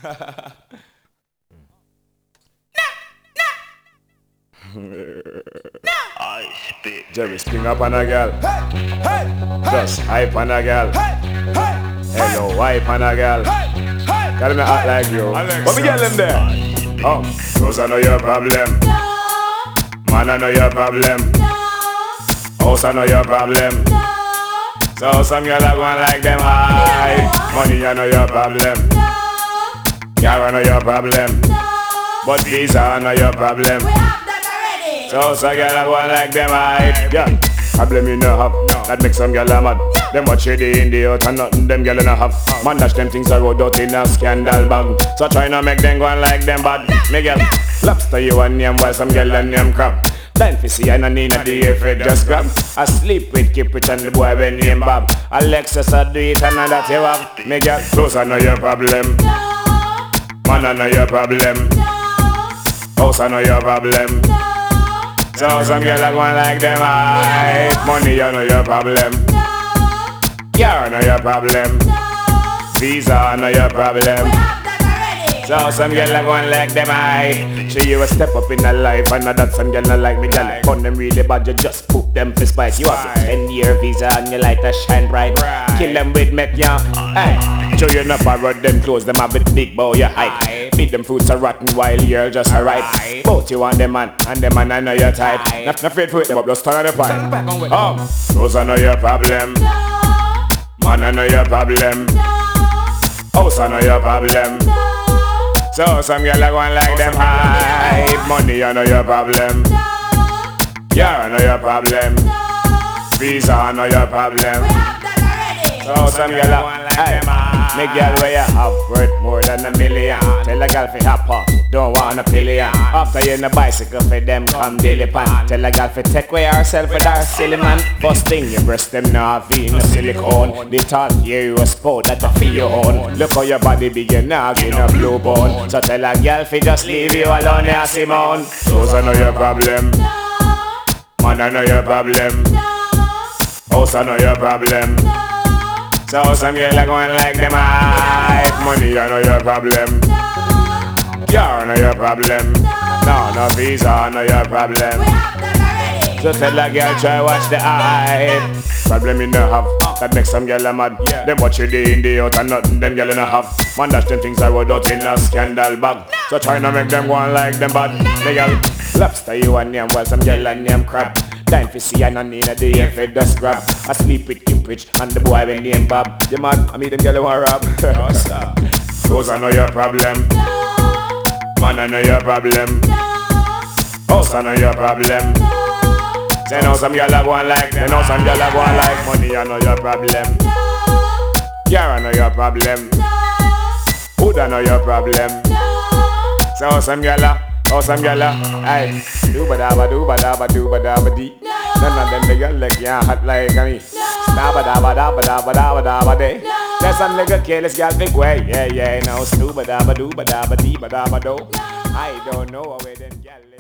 I spit. Jerry spring up on a girl. Just hype on a girl. Hello, hype on a girl. Got him act like you. What we get them there? Oh, those are not your problem. Man, I know your problem. House, I know your problem. So some girl are going like them high. Money, I know your problem. Car, I know your problem. But visa, I know your problem. So some girl are going like them high. Yeah, problem you know have. That makes some girl mad. Them watch shady in the out and nothing them girl in a have. Man dash them things I go out in a scandal bag. So try not make them go on like them bad. Me girl, lobster you and name while some girl and name crab. Time for see and I need a day if it just grab. I sleep with Cupid and the boy when name Bob. Alexis I do it and that you have. Me girl, close I know your problem. Man I know your problem. House I know your problem. So some girl are going like them high. Money I know your problem. Car I know your problem. Visa I know your problem. So some girl are going like them high. Show you a step up in a life. And that some girl not like me girl. Fun them really bad, you just put them for spite. You have a 10-year visa and you like to shine bright. Kill them with meth, yeah. Hey. Show you not borrowed them clothes, them have it big bow your height. Feed them fruits are rotten while you're just alright. Both you and the man I know your type. Not afraid for it, them up, just turn on the pipe. Those I know your problem. Man I know your problem. House I know your problem. So some girl are going like them high. Money I know your problem. Yeah I know your problem. Visa I know your problem. So some girl are going like them high. Me girl where you have worth more than $1 million. Tell a girl fi hop up, don't want a pillion. After you in a bicycle for them come daily pan. Tell a girl fi take away herself with her silly man. First thing you breast them now in a silicone. They thought you a sport that a feel your own. Look how your body big and now in a blue bone. So tell a girl fi just leave you alone here Simone. Those I know your problem. Man I know your problem. House I know your problem. So some girl are going like them high. Money I know your problem. Car I know your problem. No visa I know your problem. So tell a girl try watch the hype. Problem you no have. That makes some girl mad. Them watch you day in day out and nothing them girl no have. Man dash them things I would out in a scandal bag. So try not make them go on like them bad. The girl lobster you and name while some girl and name crab. Time for see and I need a day if it just grab. I sleep with Cambridge and the boy when name Bob. You mad? I meet them girl want rob. Those I know your problem. Man I know your problem. House I know your problem. Say know some girl are going like. They know some girl are going like. Money I know your problem. Car I know your problem. Food I know your problem. So some girl are. Oh, some girl, aye, do-ba-da-ba-do-ba-da-ba-do-ba-da-ba-dee. None of them the girl like yeah, hot like me. Stabba-dabba-dabba-dabba-dabba-day. There's some nigga careless girl think way, yeah, now. Stooba-dabba-do-ba-dabba-dee-ba-dabba-do. I don't know where them girl